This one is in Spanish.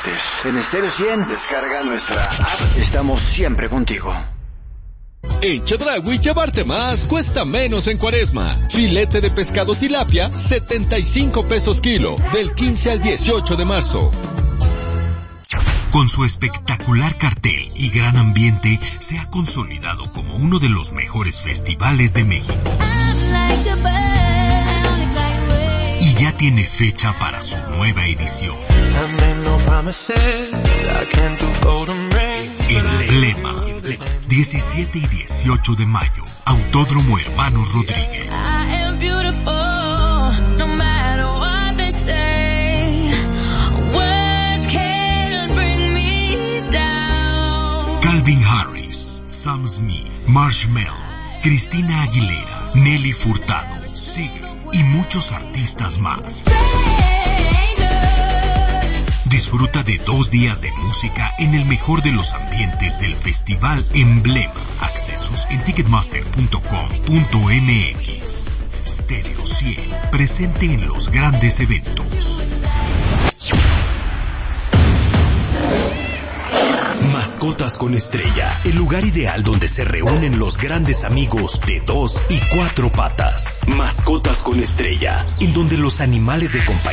martes. En Stereo 100, descarga nuestra app. Estamos siempre contigo. En Chedraui llevarte más cuesta menos en Cuaresma. Filete de pescado tilapia, 75 pesos kilo, del 15 al 18 de marzo. Con su espectacular cartel y gran ambiente, se ha consolidado como uno de los mejores festivales de México. Y ya tiene fecha para su nueva edición. Emblema, 17 y 18 de mayo, Autódromo Hermanos Rodríguez. Calvin Harris, Sam Smith, Marshmello, Cristina Aguilera, Nelly Furtado, Sigrid y muchos artistas más. Disfruta de 2 días de música en el mejor de los ambientes del Festival Emblema. Accesos en ticketmaster.com.mx. Stereo 100, presente en los grandes eventos. Mascotas con Estrella, el lugar ideal donde se reúnen los grandes amigos de 2 y 4 patas. Mascotas con Estrella, en donde los animales de compañía